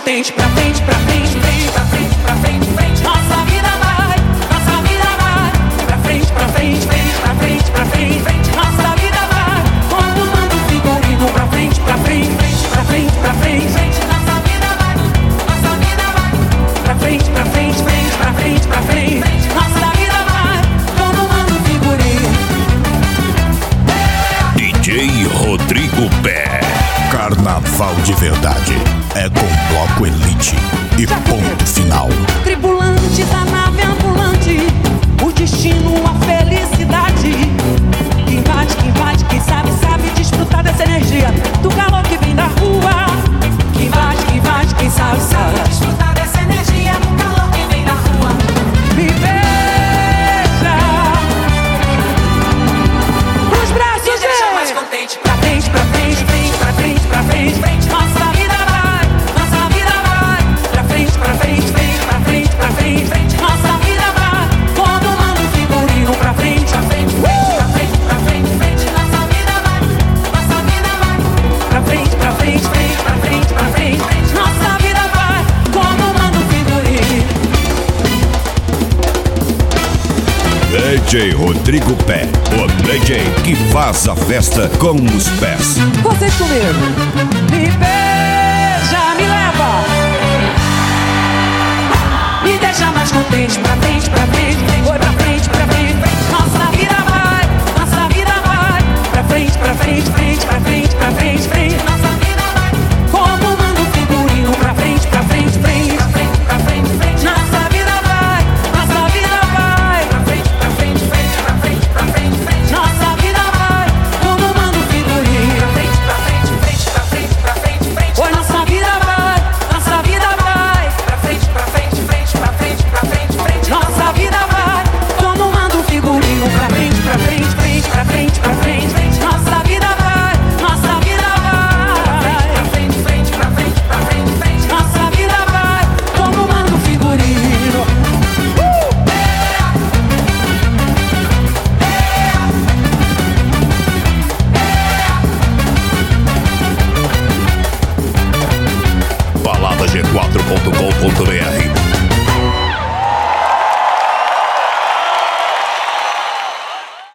contente. Pra frente, pra frente, frente, pra frente, pra frente, frente. Nossa vida vai, nossa vida vai. Pra frente, pra frente, frente, pra frente, pra frente, frente. Nossa vida vai, como manda o figurino. Pra frente, pra frente, frente, pra frente, pra frente, frente. Nossa vida vai, nossa vida vai. Pra frente, pra frente, frente, pra frente, pra frente, frente. Nossa vida vai, como manda o figurino. DJ Rodrigo Pé. Carnaval de verdade é com bloco Elite e ponto final. Tripulante da nave ambulante, o destino, a felicidade. Quem bate, quem sabe desfrutar dessa energia, do calor que vem da rua. Quem bate, quem sabe desfrutar dessa energia, do calor que vem da rua. Me beija os braços, me deixa mais contente. Pra frente, pra frente, frente, pra frente, pra frente, frente. Nossa vida vai, nossa vida vai. Pra frente, pra frente, frente, pra frente, pra frente, frente. Nossa vida vai, como manda o figurino. Pra frente, pra frente, pra frente, pra frente, frente. Nossa vida vai, nossa vida vai. Pra frente, pra frente, frente, pra frente, pra frente, frente. Nossa vida vai, como manda o figurino. DJ Rodrigo Pé, o DJ que faz a festa com os pés. Vocês comigo. Me beija, me leva, me deixa mais contente. Pra frente, pra frente, foi pra frente, pra frente, frente. Nossa vida vai, nossa vida vai. Pra frente, pra frente, frente, pra frente, pra frente, frente. Nossa vida vai, como manda o figurino. Pra frente, pra frente, frente, pra frente, pra frente, frente. Nossa vida vai, nossa vida vai. Pra frente, pra frente, frente, pra frente, pra frente, frente. Nossa vida vai, como manda o figurino. Pra frente, pra frente, frente, pra frente, pra frente, frente. Oi, nossa vida vai, nossa vida vai. Pra frente, pra frente, frente, pra frente, pra frente, frente. Nossa vida vai, como manda o figurino. Pra frente, pra frente, frente, pra frente, pra frente, frente. Nossa vida vai, nossa vida vai. Pra frente, frente, pra frente, pra frente, frente. Nossa vida vai, como manda o figurino. Balada G4.com.br